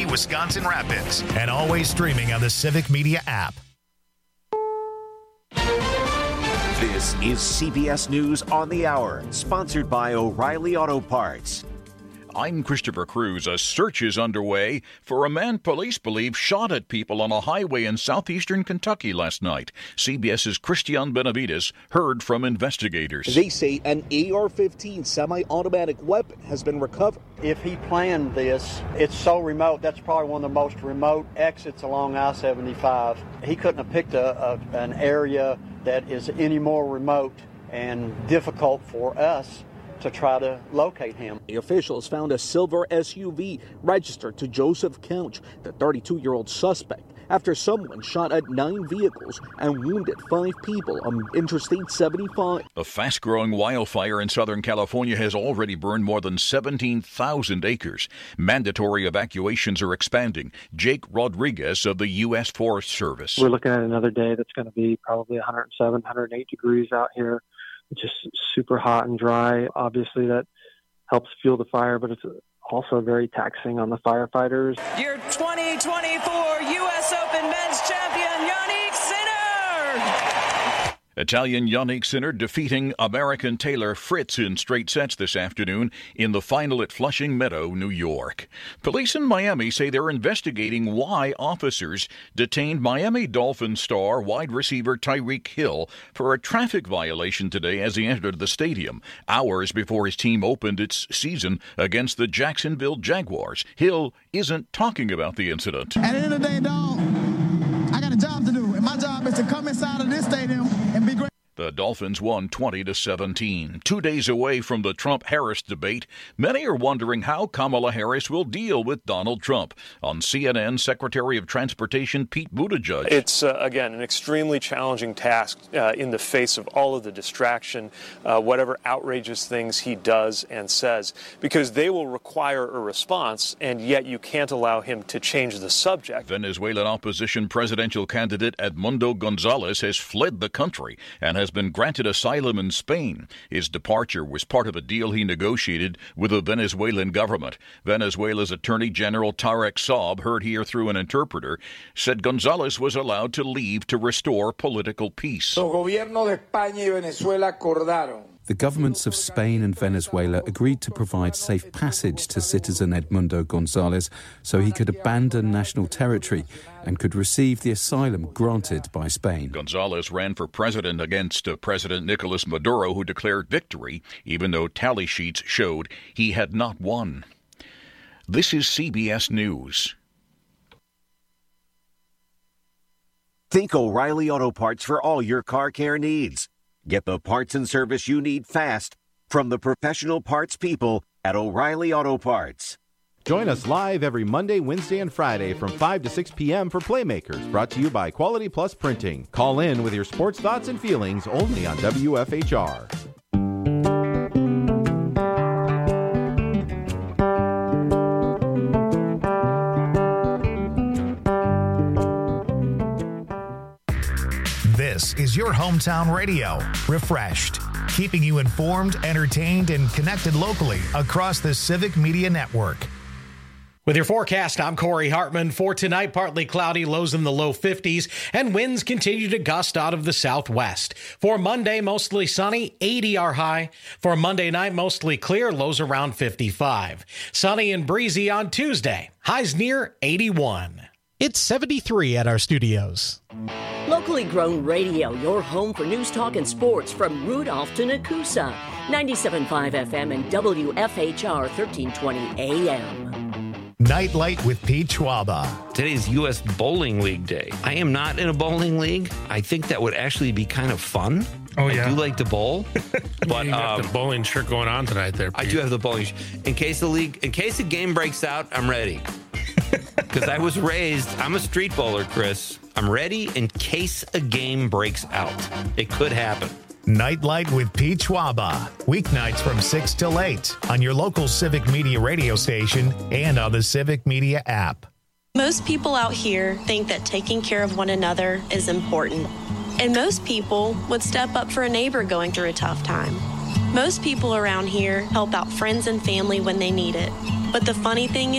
Wisconsin Rapids, and always streaming on the Civic Media app. This is CBS News on the Hour, sponsored by O'Reilly Auto Parts. I'm Christopher Cruz. A search is underway for a man police believe shot at people on a highway in southeastern Kentucky last night. CBS's Christian Benavides heard from investigators. They say an AR-15 semi-automatic weapon has been recovered. If he planned this, it's so remote. That's probably one of the most remote exits along I-75. He couldn't have picked an area that is any more remote and difficult for us to try to locate him. The officials found a silver SUV registered to Joseph Couch, the 32-year-old suspect, after someone shot at 9 vehicles and wounded 5 people on Interstate 75. A fast-growing wildfire in Southern California has already burned more than 17,000 acres. Mandatory evacuations are expanding. Jake Rodriguez of the U.S. Forest Service. We're looking at another day that's going to be probably 107, 108 degrees out here. Just super hot and dry. Obviously, that helps fuel the fire, but it's also very taxing on the firefighters. Your 2024 U.S. Open men's champion, Yannick Sinner! Italian Yannick Sinner defeating American Taylor Fritz in straight sets this afternoon in the final at Flushing Meadow, New York. Police in Miami say they're investigating why officers detained Miami Dolphins star wide receiver Tyreek Hill for a traffic violation today as he entered the stadium, hours before his team opened its season against the Jacksonville Jaguars. Hill isn't talking about the incident. At the end of the day, dog, I got a job to do, and my job is to come inside of this stadium and be great. The Dolphins won 20-17. 2 days away from the Trump-Harris debate, many are wondering how Kamala Harris will deal with Donald Trump. On CNN, Secretary of Transportation Pete Buttigieg. It's, again, an extremely challenging task in the face of all of the distraction, whatever outrageous things he does and says, because they will require a response, and yet you can't allow him to change the subject. Venezuelan opposition presidential candidate Edmundo Gonzalez has fled the country and has been granted asylum in Spain. His departure was part of a deal he negotiated with the Venezuelan government. Venezuela's Attorney General Tarek Saab, heard here through an interpreter, said Gonzalez was allowed to leave to restore political peace. The governments of Spain and Venezuela agreed to provide safe passage to citizen Edmundo Gonzalez so he could abandon national territory and could receive the asylum granted by Spain. Gonzalez ran for president against President Nicolas Maduro, who declared victory, even though tally sheets showed he had not won. This is CBS News. Think O'Reilly Auto Parts for all your car care needs. Get the parts and service you need fast from the professional parts people at O'Reilly Auto Parts. Join us live every Monday, Wednesday, and Friday from 5 to 6 p.m. for Playmakers, brought to you by Quality Plus Printing. Call in with your sports thoughts and feelings only on WFHR. This is your hometown radio, Refreshed, keeping you informed, entertained, and connected locally across the Civic Media Network. With your forecast, I'm Corey Hartman. For tonight, partly cloudy, lows in the low 50s, and winds continue to gust out of the southwest. For Monday, mostly sunny, 80 our high. For Monday night, mostly clear, lows around 55. Sunny and breezy on Tuesday, highs near 81. It's 73 at our studios. Locally grown radio, your home for news, talk, and sports from Rudolph to Nakusa. 97.5 FM and WFHR 1320 AM. Nightlight with Pete Schwaba. Today's U.S. Bowling League Day. I am not in a bowling league. I think that would actually be kind of fun. Oh, yeah. I do like to bowl. But you have the bowling shirt going on tonight there, Pete. I do have the bowling shirt. In case the game breaks out, I'm ready. Because I was raised, I'm a street bowler, Chris. I'm ready in case a game breaks out. It could happen. Nightlight with Pete Schwaba. Weeknights from 6 till 8 on your local Civic Media radio station and on the Civic Media app. Most people out here think that taking care of one another is important. And most people would step up for a neighbor going through a tough time. Most people around here help out friends and family when they need it. But the funny thing is,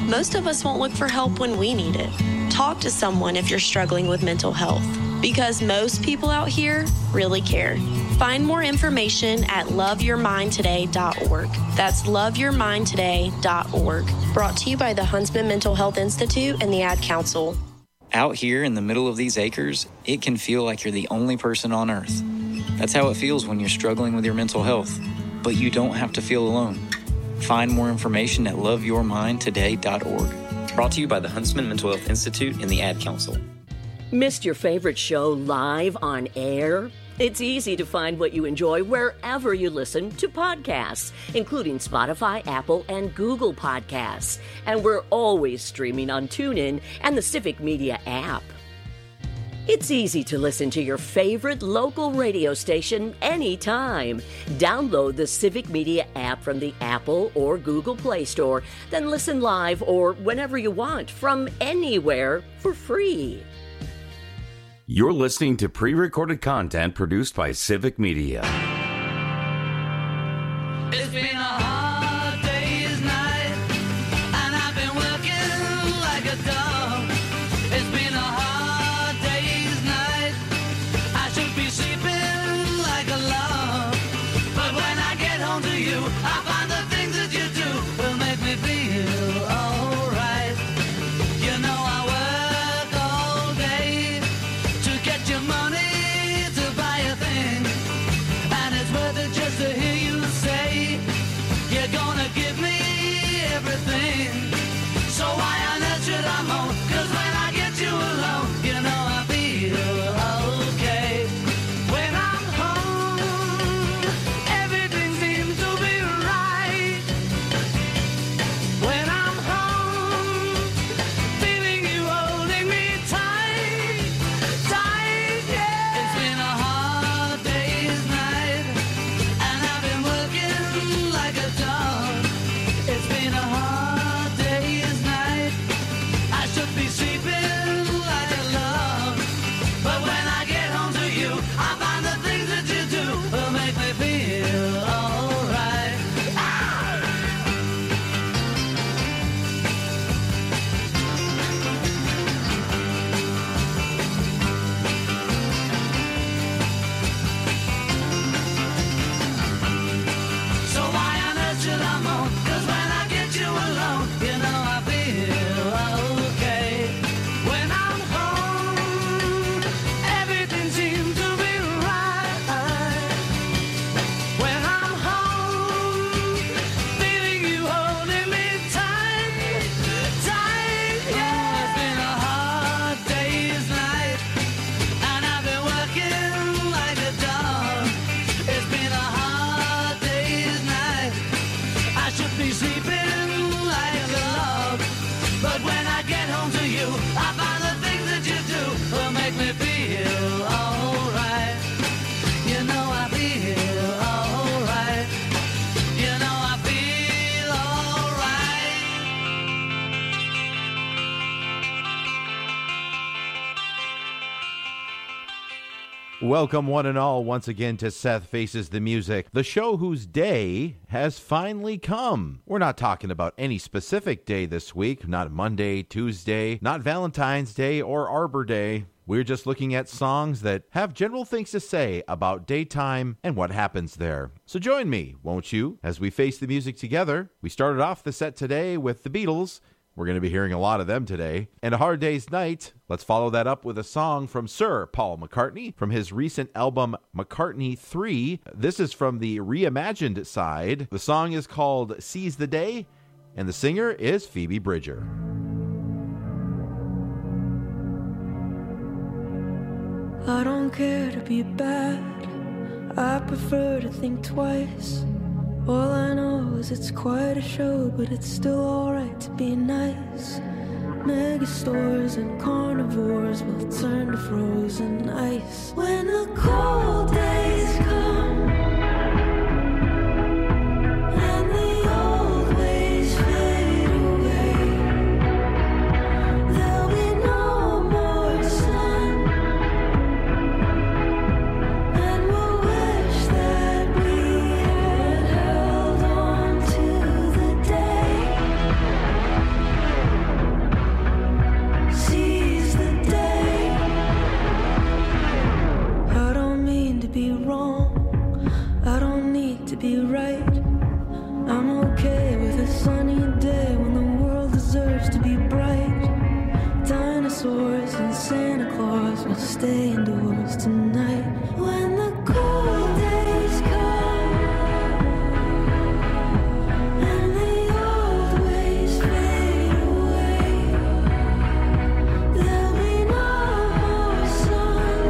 most of us won't look for help when we need it. Talk to someone if you're struggling with mental health, because most people out here really care. Find more information at loveyourmindtoday.org. That's loveyourmindtoday.org. Brought to you by the Huntsman Mental Health Institute and the Ad Council. Out here in the middle of these acres, it can feel like you're the only person on earth. That's how it feels when you're struggling with your mental health. But you don't have to feel alone. Find more information at loveyourmindtoday.org. Brought to you by the Huntsman Mental Health Institute and the Ad Council. Missed your favorite show live on air? It's easy to find what you enjoy wherever you listen to podcasts, including Spotify, Apple, and Google Podcasts. And we're always streaming on TuneIn and the Civic Media app. It's easy to listen to your favorite local radio station anytime. Download the Civic Media app from the Apple or Google Play Store, then listen live or whenever you want from anywhere for free. You're listening to pre-recorded content produced by Civic Media. It's been a hard day's night, and I've been working like a dog. It's been a hard day's night. I should be sleeping like a log. But when I get home to you, I find the things that you do will make me feel alright. You know I work all day to get your money to buy a thing, and it's worth it just to hear you say you're gonna give me everything. So why on earth should I moan? 'Cause when I get you alone, you know I feel okay. When I'm home, everything seems to be right. When I'm home, feeling you holding me tight, tight, yeah. It's been a hard day's night, and I've been working like a dog. It's been a hard day's night. I should be sleeping like a log. But when I get home to you, I find the things that you do will make me feel alright. So why on earth should I moan? 'Cause when I get you alone, you know I feel okay. When I'm home, everything seems to be right. When I'm home, feeling you holding me tight, tight, yeah. It's been a hard day's night, and I've been working like a dog. It's been a hard day's night. I should be sleeping like a log. But when I get home to you, I find the things that you do will make me feel alright. You know I feel alright. You know I feel alright. Welcome, one and all, once again to Seth Faces the Music, the show whose day has finally come. We're not talking about any specific day this week, not Monday, Tuesday, not Valentine's Day or Arbor Day. We're just looking at songs that have general things to say about daytime and what happens there. So join me, won't you, as we face the music together. We started off the set today with the Beatles. We're going to be hearing a lot of them today. And A Hard Day's Night, let's follow that up with a song from Sir Paul McCartney from his recent album McCartney 3. This is from the reimagined side. The song is called Seize the Day, and the singer is Phoebe Bridger. I don't care to be bad, I prefer to think twice. All I know is it's quite a show, but it's still alright to be nice. Mega stores and carnivores will turn to frozen ice when the cold days come and the old ways fade away. There'll be no more sun, and we'll wish that we had held on to the day be bright. Dinosaurs and Santa Claus will stay indoors tonight. When the cold days come and the old ways fade away, there'll be no more sun,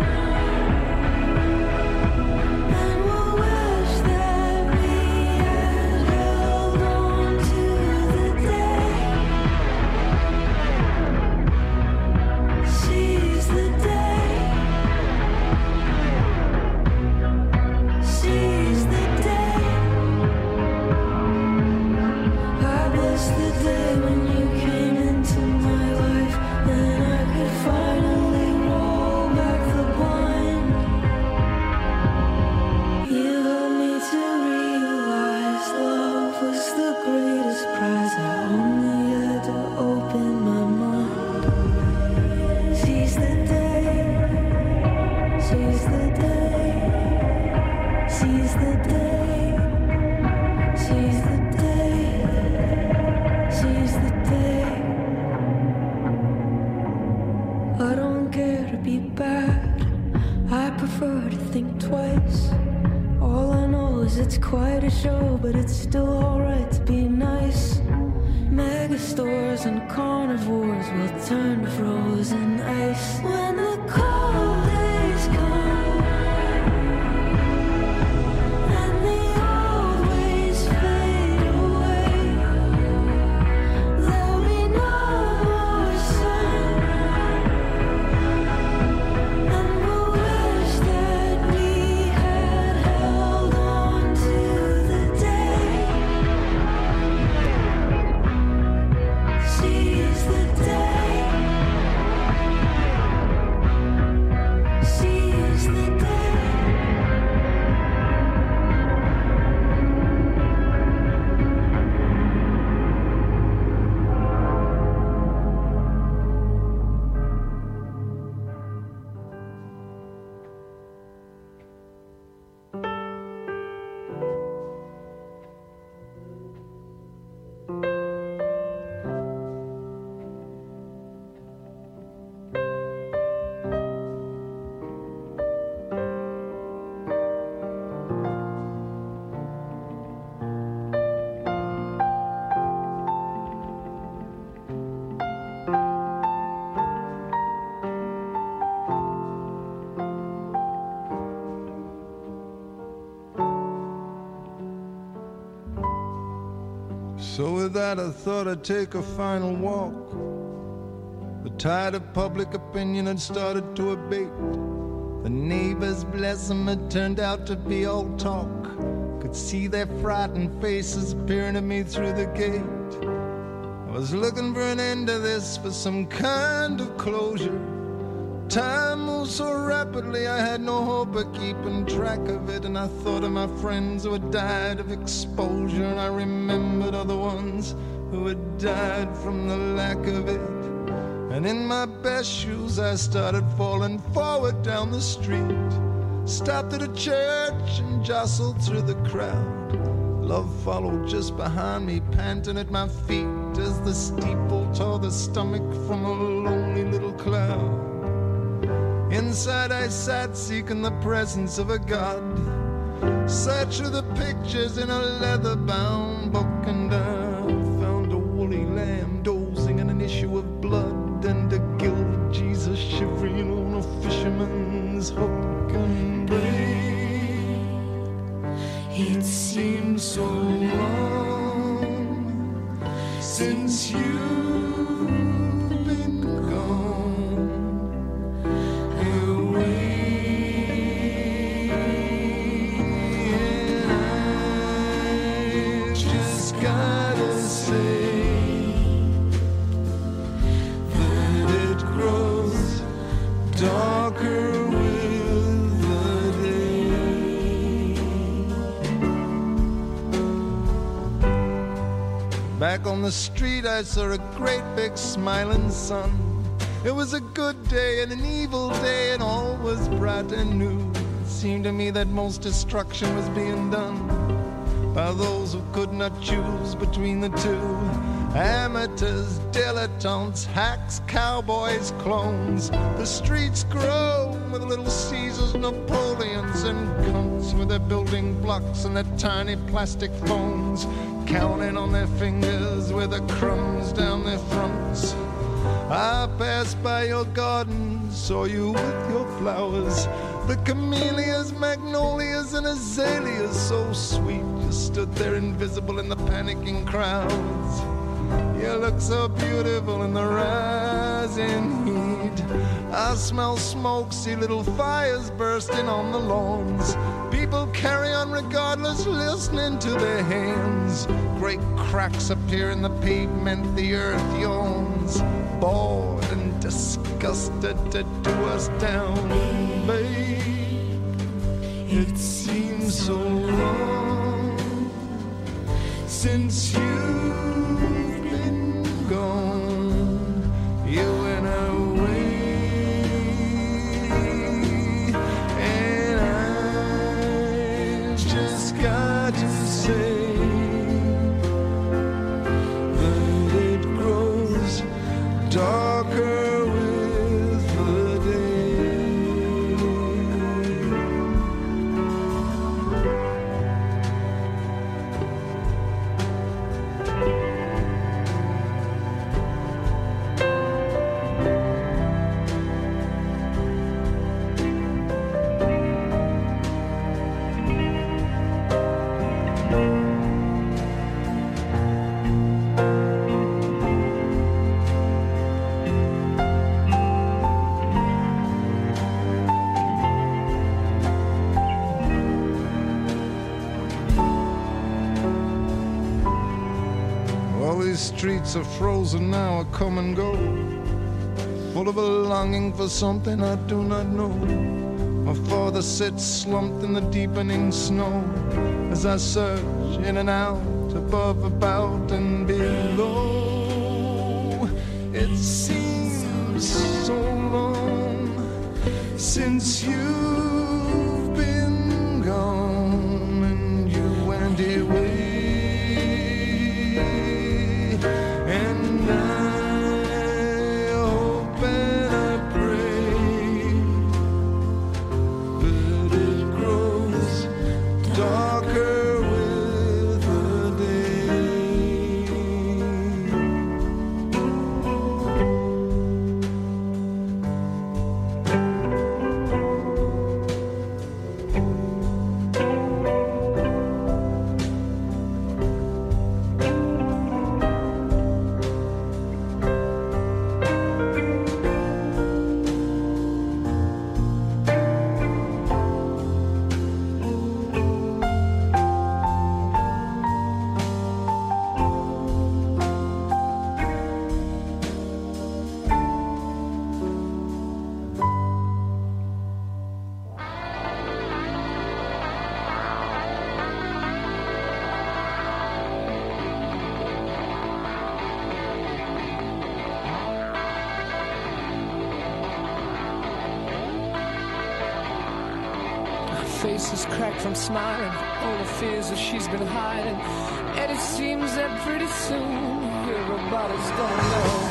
and we'll wish that we had held on to the day. Seize the day. Seize the day. I bless the day when you came into my life. Then I could finally roll back the blind. You helped me to realize love was the greatest prize. I only had to open my mind. Seize the day. Seize the day. Seize the day. Seize the day. Seize the day. I don't care to be bad. I prefer to think twice. All I know is it's quite a show, but it's still alright to be nice. Mega stores and carnivores will turn to frozen ice when the cold days come and the old ways fade away. There'll be no more sun, and we'll wish that we had held on to the day. Seize the day. Seize the day. So with that I thought I'd take a final walk. The tide of public opinion had started to abate. The neighbors, bless them, had turned out to be all talk. Could see their frightened faces peering at me through the gate. I was looking for an end to this, for some kind of closure. Time moved so rapidly I had no hope of keeping track of it. And I thought of my friends who had died of exposure, and I remembered other ones who had died from the lack of it. And in my best shoes I started falling forward down the street. Stopped at a church and jostled through the crowd. Love followed just behind me, panting at my feet as the steeple tore the stomach from a lonely little cloud. Inside I sat seeking the presence of a God. Searched through the pictures in a leather-bound book, and I found a woolly lamb dozing in an issue of blood, and a gilded Jesus shivering on a fisherman's hook. And babe, it seems so long since you've been gone away. I just gotta say that it grows darker with the day. Back on the street I saw a great big smiling sun. It was a good day and an evil day, and all was bright and new. It seemed to me that most destruction was being done by those who could not choose between the two. Amateurs, dilettantes, hacks, cowboys, clones. The streets grow with little Caesars, Napoleons, and cunts with their building blocks and their tiny plastic phones, counting on their fingers with the crumbs down their fronts. I passed by your garden, saw you with your flowers, the camellias, magnolias, and azaleas, so sweet. You stood there invisible in the panicking crowds. You look so beautiful in the rising heat. I smell smoke, see little fires bursting on the lawns. People carry on regardless, listening to their hands. Great cracks appear in the pavement, the earth yawns. Bored and disgusted to do us down, babe. It seems so long since you've been gone. You went away, and I just got to say that it grows darker with the day. All these streets are frozen now, I come and go, full of a longing for something I do not know. My father sits slumped in the deepening snow as I search in and out, above, about, and below. It seems so long since you've been gone, and you went away. And I hope and I pray that it grows darker with the Face is cracked from smiling, all the fears that she's been hiding, and it seems that pretty soon everybody's gonna know.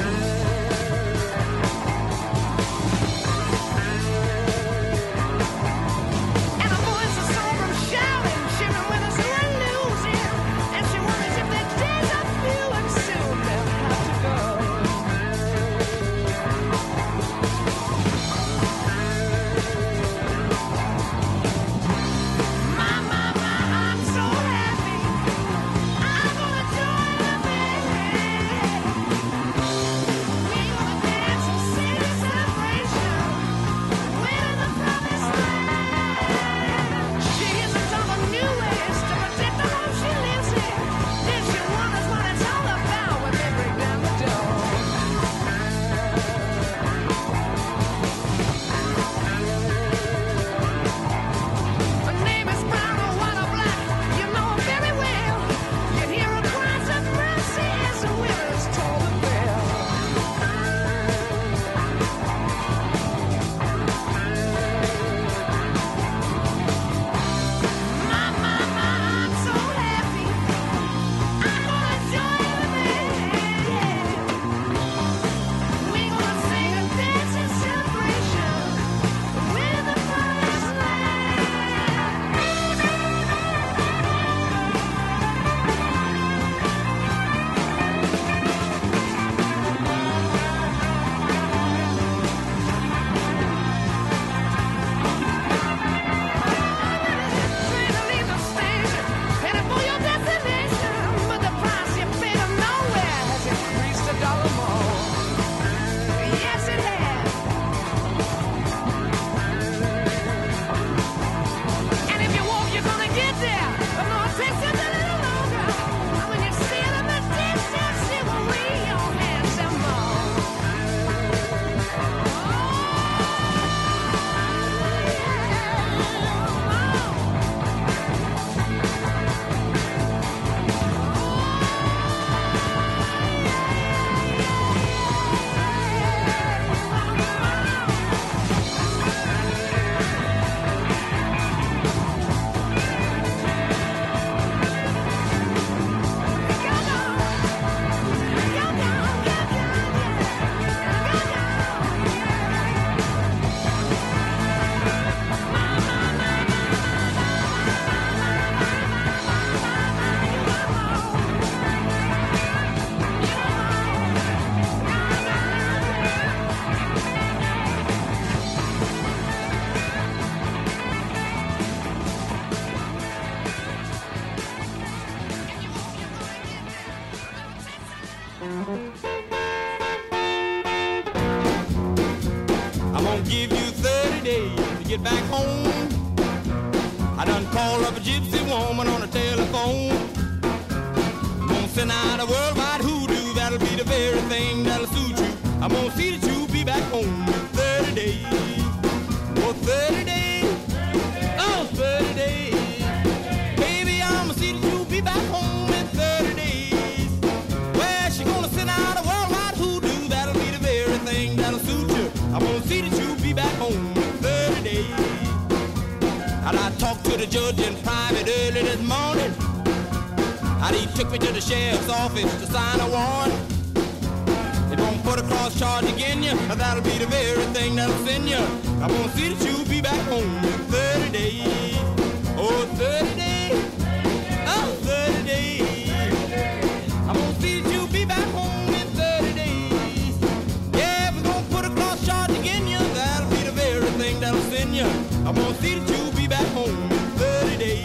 give you 30 days to get back home. I done called up a gypsy woman on the telephone. I'm gonna send out a worldwide hoodoo. That'll be the very thing that'll suit you. I'm gonna see that you be back home in 30 days. Oh, 30 days. Oh, 30 days. Baby, I'm gonna see that you be back home in 30 days. Well, she gonna send out a worldwide hoodoo. That'll be the very thing that'll suit you. I'm gonna see that you be back home in 30 days. And I talked to the judge in private early this morning. And he took me to the sheriff's office to sign a warrant. They won't put a cross charge against you, but that'll be the very thing that'll send you. I'm gonna see that you be back home in 30 days. Oh, 30 days. Oh, 30 days. I'm gonna see that you be back home in 30 days. Yeah, if we're gonna put a cross charge against you, that'll be the very thing that'll send you. I'm gonna see that you be back home in 30 days.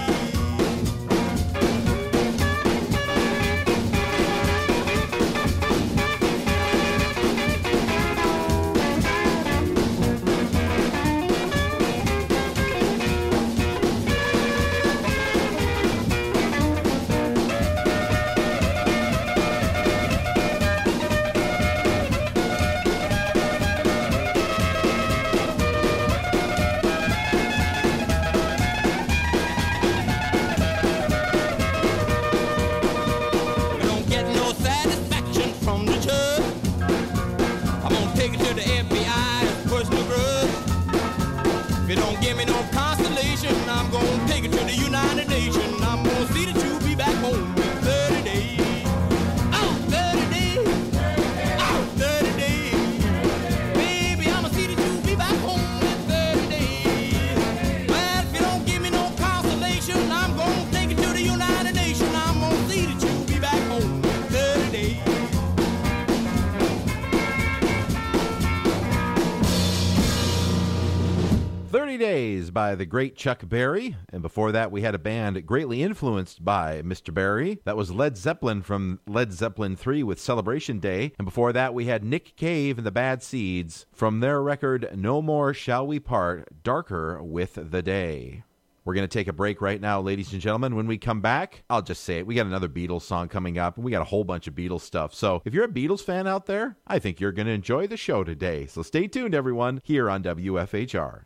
Days by the great Chuck Berry, and before that we had a band greatly influenced by Mr. Berry. That was Led Zeppelin from Led Zeppelin 3 with Celebration Day, and before that we had Nick Cave and the Bad Seeds from their record No More Shall We Part, Darker with the Day. We're going to take a break right now, ladies and gentlemen. When we come back, I'll just say it, we got another Beatles song coming up, and we got a whole bunch of Beatles stuff. So if you're a Beatles fan out there, I think you're going to enjoy the show today. So stay tuned, everyone, here on WFHR.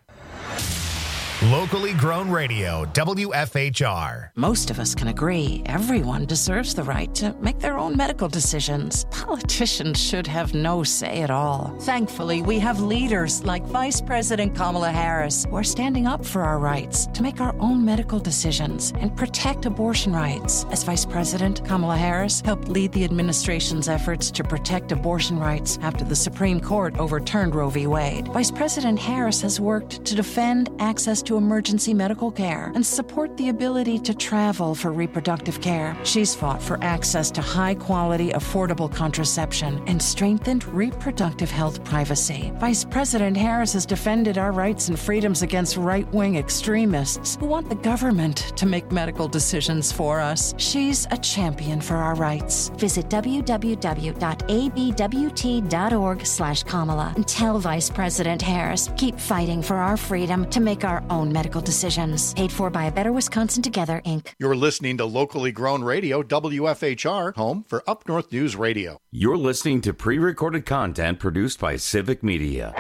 Locally grown radio, WFHR. Most of us can agree everyone deserves the right to make their own medical decisions. Politicians should have no say at all. Thankfully, we have leaders like Vice President Kamala Harris who are standing up for our rights to make our own medical decisions and protect abortion rights. As Vice President, Kamala Harris helped lead the administration's efforts to protect abortion rights after the Supreme Court overturned Roe v. Wade. Vice President Harris has worked to defend access to emergency medical care and support the ability to travel for reproductive care. She's fought for access to high-quality, affordable contraception and strengthened reproductive health privacy. Vice President Harris has defended our rights and freedoms against right-wing extremists who want the government to make medical decisions for us. She's a champion for our rights. Visit www.abwt.org/Kamala and tell Vice President Harris, keep fighting for our freedom to make our own medical decisions. Paid for by A Better Wisconsin Together, Inc. You're listening to locally grown radio, WFHR, home for Up North News Radio. You're listening to pre-recorded content produced by Civic Media.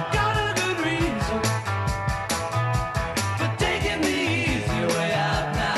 Taking the easy way out now.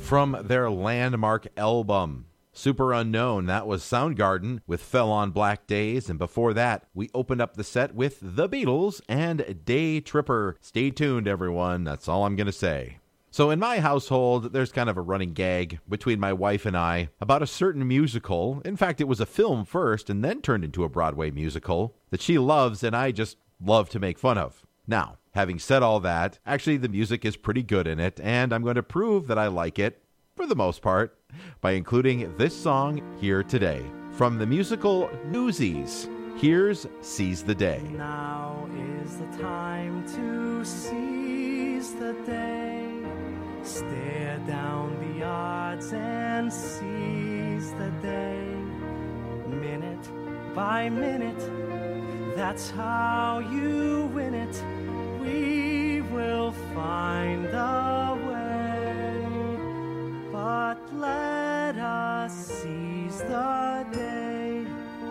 from their landmark album. Super Unknown, that was Soundgarden with Fell on Black Days, and before that, we opened up the set with The Beatles and Day Tripper. Stay tuned, everyone. That's all I'm going to say. So in my household, there's kind of a running gag between my wife and I about a certain musical. In fact, it was a film first and then turned into a Broadway musical that she loves and I just love to make fun of. Now, having said all that, actually the music is pretty good in it, and I'm going to prove that I like it, for the most part, by including this song here today. From the musical Newsies, here's Seize the Day. Now is the time to seize the day. Stare down the odds and seize the day. Minute by minute, that's how you win it. We will find a way, but let us seize the day.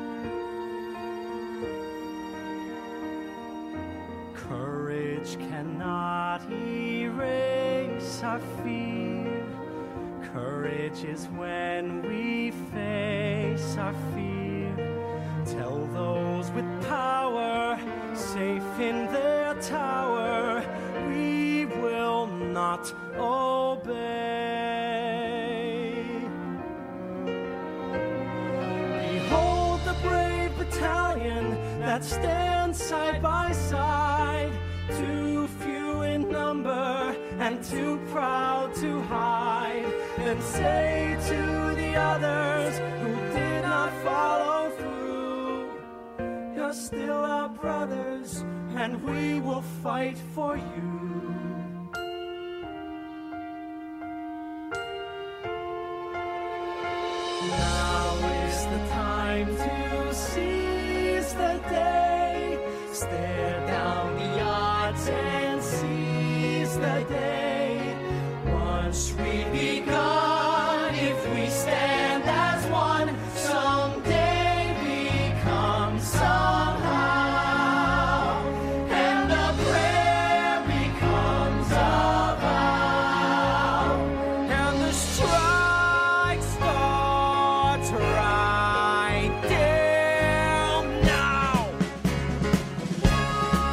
Courage cannot erase our fear. Courage is when we face our fear. Tell those with power, safe in their tower, we will not obey. Behold the brave battalion that stands side by side, too few in number and too proud to hide. Then say to the others who did not follow through, you're still our brothers and we will fight for you. Now is the time to seize the day. Stare down the odds and seize the day. Once we've begun, if we stand as one, someday become somehow, and a prayer becomes a vow, and the strike starts right down now.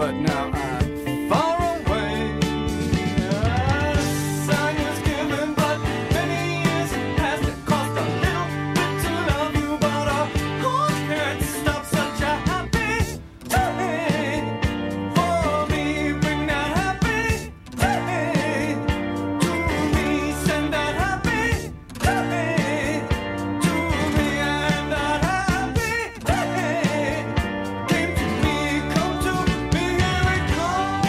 but now I'm far away. A sign was given, but many years has it cost a little bit to love you, but a heart can't stop such a happy day for me. Bring that happy day to me. Send that happy day to me, and that happy day came to me. Come to me, here it comes.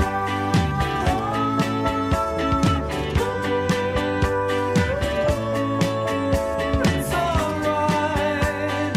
It's alright.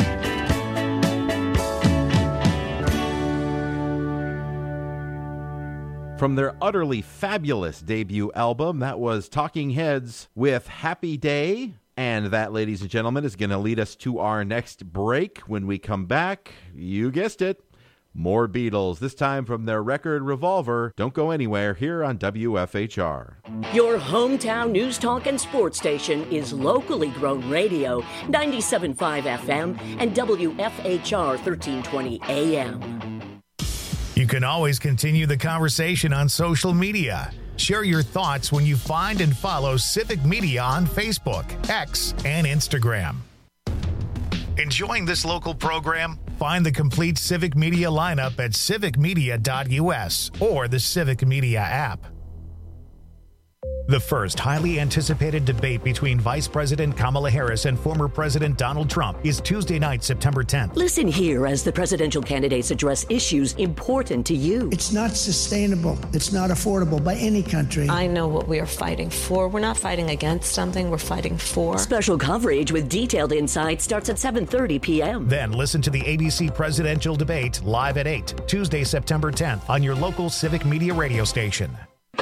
From their utterly fabulous debut album, that was Talking Heads with Happy Day. And that, ladies and gentlemen, is going to lead us to our next break. When we come back, you guessed it, more Beatles, this time from their record Revolver. Don't go anywhere here on WFHR. Your hometown news, talk, and sports station is locally grown radio, 97.5 FM and WFHR 1320 AM. You can always continue the conversation on social media. Share your thoughts when you find and follow Civic Media on Facebook, X, and Instagram. Enjoying this local program? Find the complete Civic Media lineup at civicmedia.us or the Civic Media app. The first highly anticipated debate between Vice President Kamala Harris and former President Donald Trump is Tuesday night, September 10th. Listen here as the presidential candidates address issues important to you. It's not sustainable. It's not affordable by any country. I know what we are fighting for. We're not fighting against something. We're fighting for. Special coverage with detailed insight starts at 7:30 p.m. Then listen to the ABC presidential debate live at 8, Tuesday, September 10th on your local Civic Media radio station.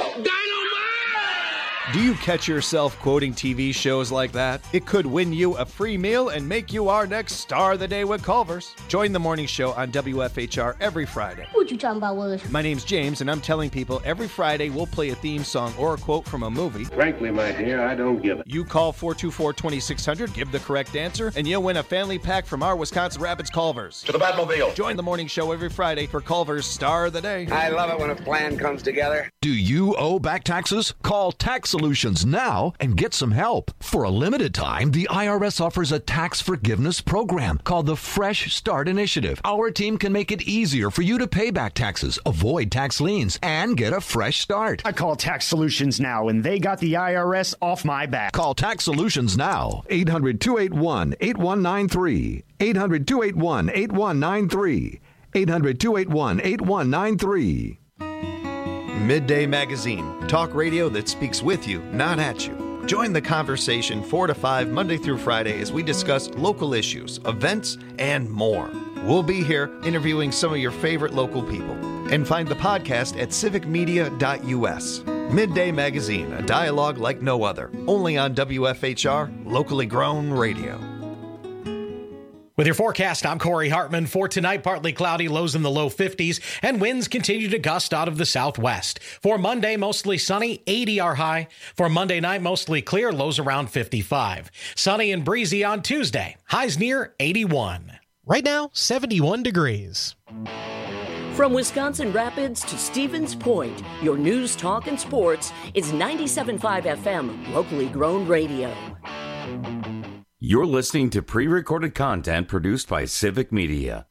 Do you catch yourself quoting TV shows like that? It could win you a free meal and make you our next star of the day with Culver's. Join the morning show on WFHR every Friday. What you talking about, Willis? My name's James, and I'm telling people every Friday we'll play a theme song or a quote from a movie. Frankly, my dear, I don't give it. You call 424-2600, give the correct answer, and you'll win a family pack from our Wisconsin Rapids Culver's. To the Batmobile. Join the morning show every Friday for Culver's Star of the Day. I love it when a plan comes together. Do you owe back taxes? Call Tax Solutions now and get some help. For a limited time, the IRS offers a tax forgiveness program called the Fresh Start Initiative. Our team can make it easier for you to pay back taxes, avoid tax liens, and get a fresh start. I call Tax Solutions now, and they got the IRS off my back. Call Tax Solutions now. 800-281-8193. 800-281-8193. 800-281-8193. Midday Magazine, talk radio that speaks with you, not at you. Join the conversation 4 to 5 Monday through Friday as we discuss local issues, events, and more. We'll be here interviewing some of your favorite local people. And find the podcast at civicmedia.us. Midday Magazine, a dialogue like no other. Only on WFHR, locally grown radio. With your forecast, I'm Corey Hartman. For tonight, partly cloudy, lows in the low 50s, and winds continue to gust out of the southwest. For Monday, mostly sunny, 80 our high. For Monday night, mostly clear, lows around 55. Sunny and breezy on Tuesday, highs near 81. Right now, 71 degrees. From Wisconsin Rapids to Stevens Point, your news, talk, and sports is 97.5 FM, locally grown radio. You're listening to pre-recorded content produced by Civic Media.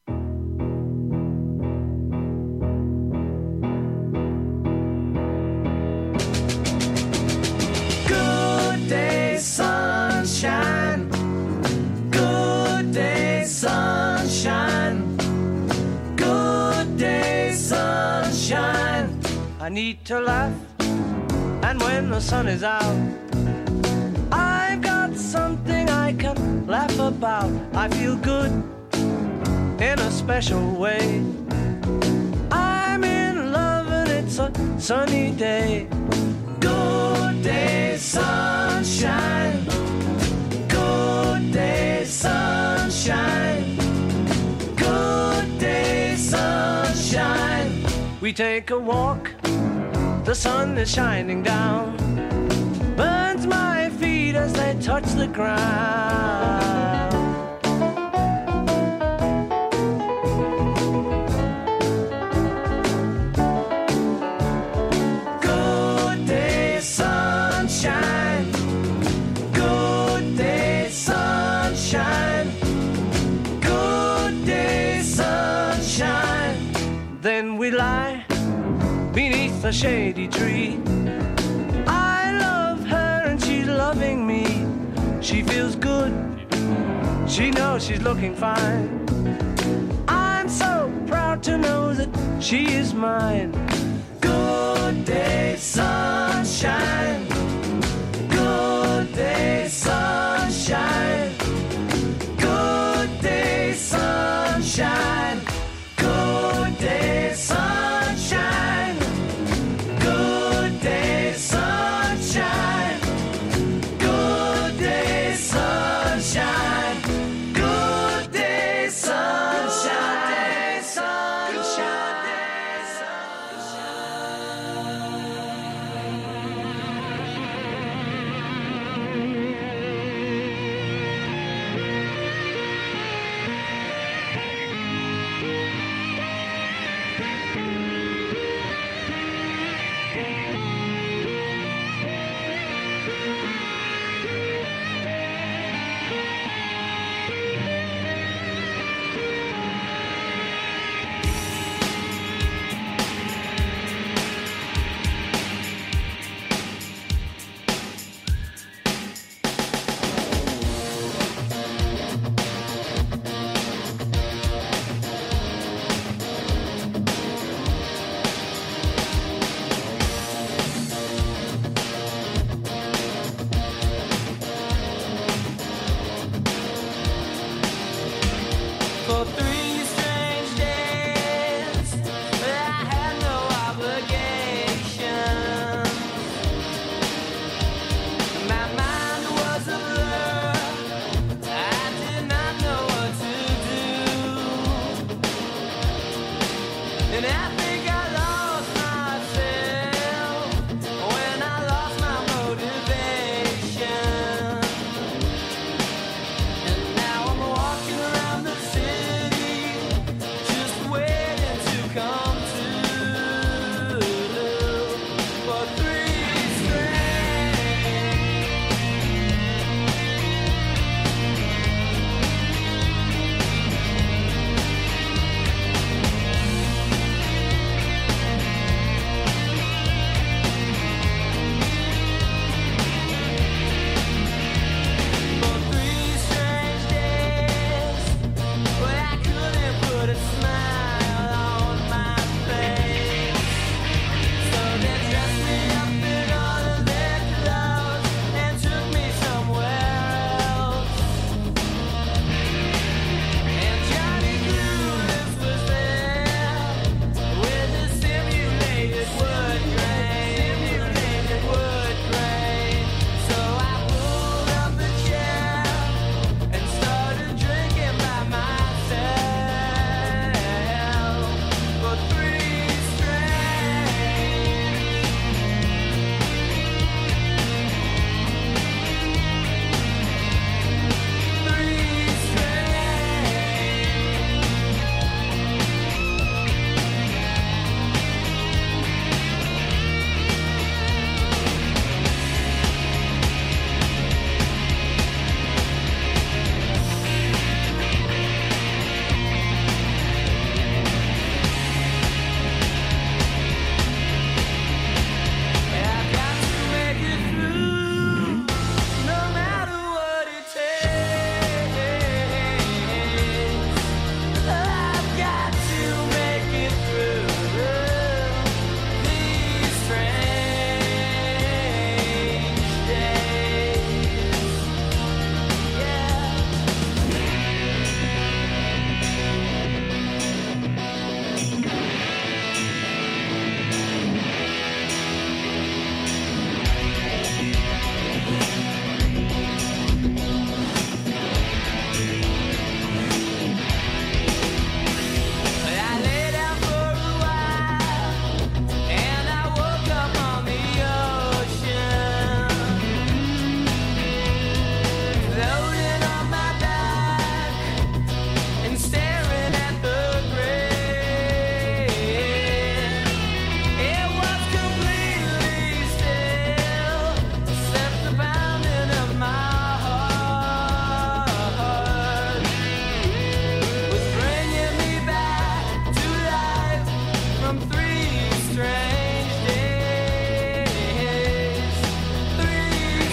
Good day, sunshine. Good day, sunshine. Good day, sunshine. I need to laugh, and when the sun is out, I've got something I can laugh about. I feel good in a special way. I'm in love and it's a sunny day. Good day, sunshine. Good day, sunshine. Good day, sunshine. We take a walk, the sun is shining down, burns my feet as they touch the ground. and we lie beneath a shady tree. I love her and she's loving me. She feels good, she knows she's looking fine. I'm so proud to know that she is mine. Good day, sunshine. Good day, sunshine. Good day, sunshine. Good day, sunshine. Good day, sunshine. Good day, sunshine. Good day, sunshine. Sunshine. come 3 strange days. 3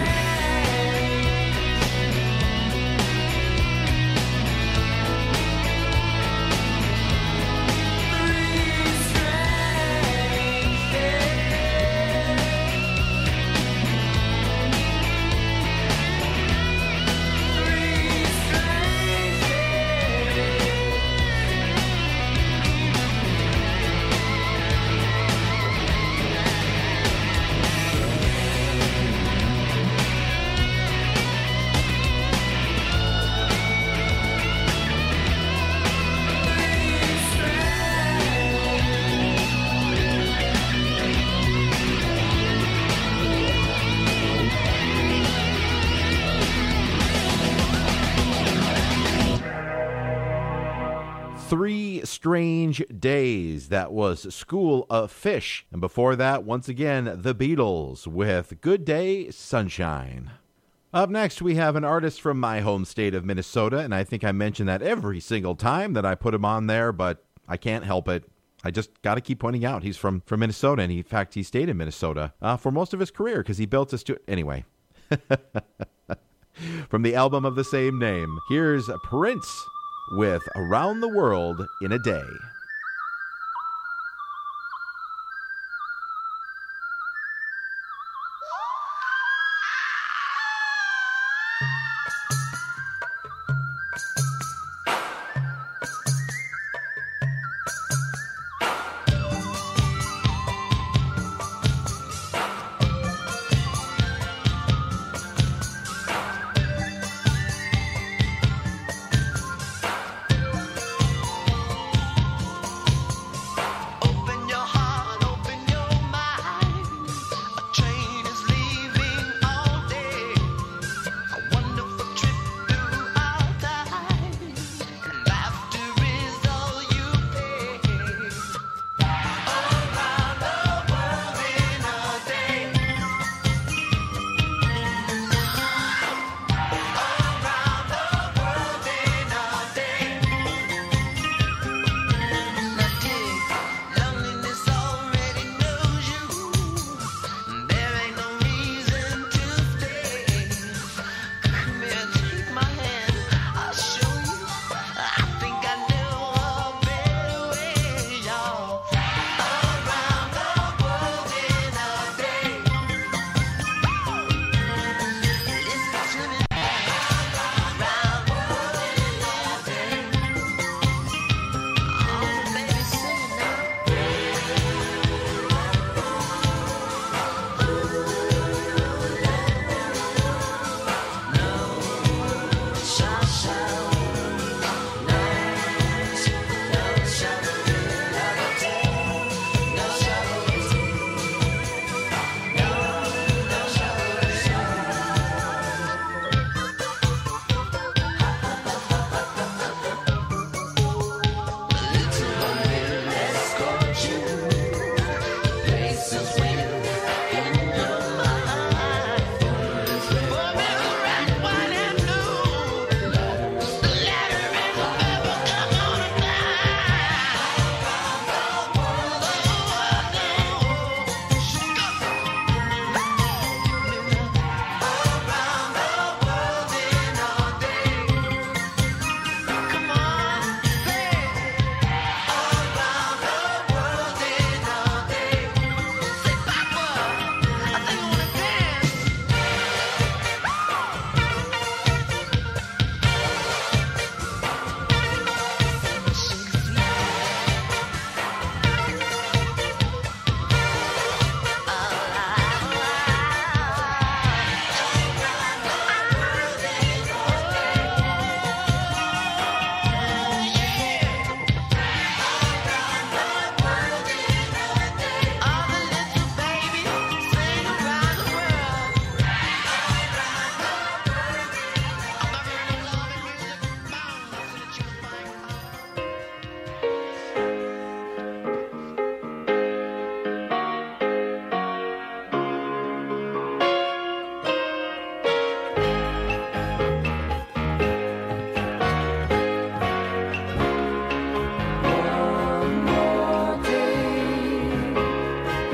3 Strange Days. That was School of Fish. And before that, once again, the Beatles with Good Day, Sunshine. Up next, we have an artist from my home state of Minnesota, and I think I mention that every single time that I put him on there, but I can't help it. I just got to keep pointing out he's from Minnesota, and in fact, he stayed in Minnesota for most of his career because he built a studio. Anyway. From the album of the same name, here's Prince with Around the World in a Day.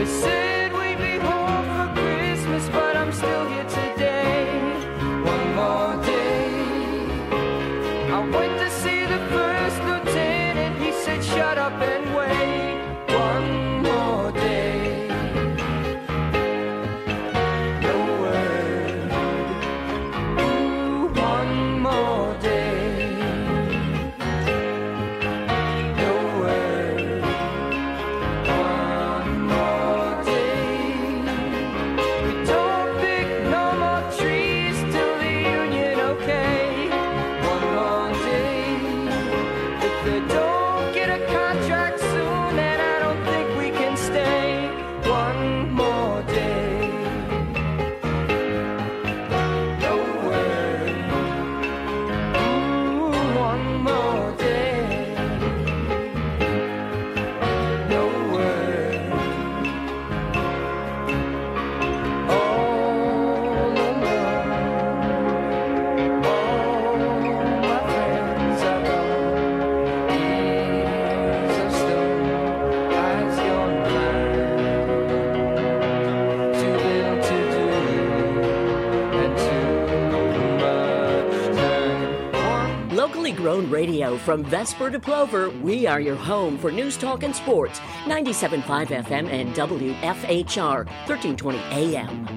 They said we'd be home for Christmas, but I'm still here today. One more day. I went to see the first lieutenant. He said, shut up and wait. One more day. No word. Ooh, one more day. No word. One more day. We don't pick no more trees till the union, okay? One more day. If they don't get a contract soon, then I don't think we can stay. One more day. No word. Ooh, one more day. No word. All alone. All my friends are gone. Ears of stone, eyes gone blind. Too little to do, and too much time. Locally grown radio from Vesper to Plover, we are your home for news, talk, and sports. 97.5 FM and WFHR, 1320 AM.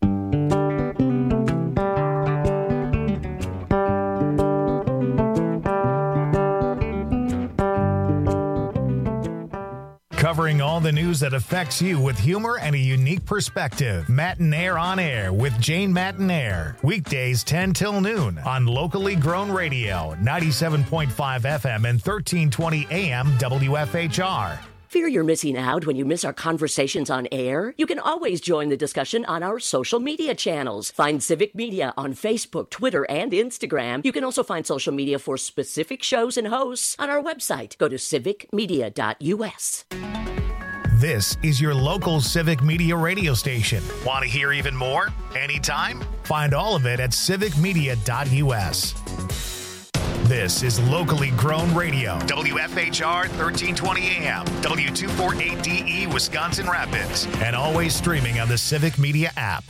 Covering all the news that affects you with humor and a unique perspective. Matinaire on Air with Jane Matinaire. Weekdays 10 till noon on Locally Grown Radio, 97.5 FM and 1320 AM WFHR. Fear you're missing out when you miss our conversations on air? You can always join the discussion on our social media channels. Find Civic Media on Facebook, Twitter, and Instagram. You can also find social media for specific shows and hosts on our website. Go to civicmedia.us. This is your local Civic Media radio station. Want to hear even more? Anytime? Find all of it at civicmedia.us. This is Locally Grown Radio, WFHR 1320 AM, W248DE Wisconsin Rapids, and always streaming on the Civic Media app.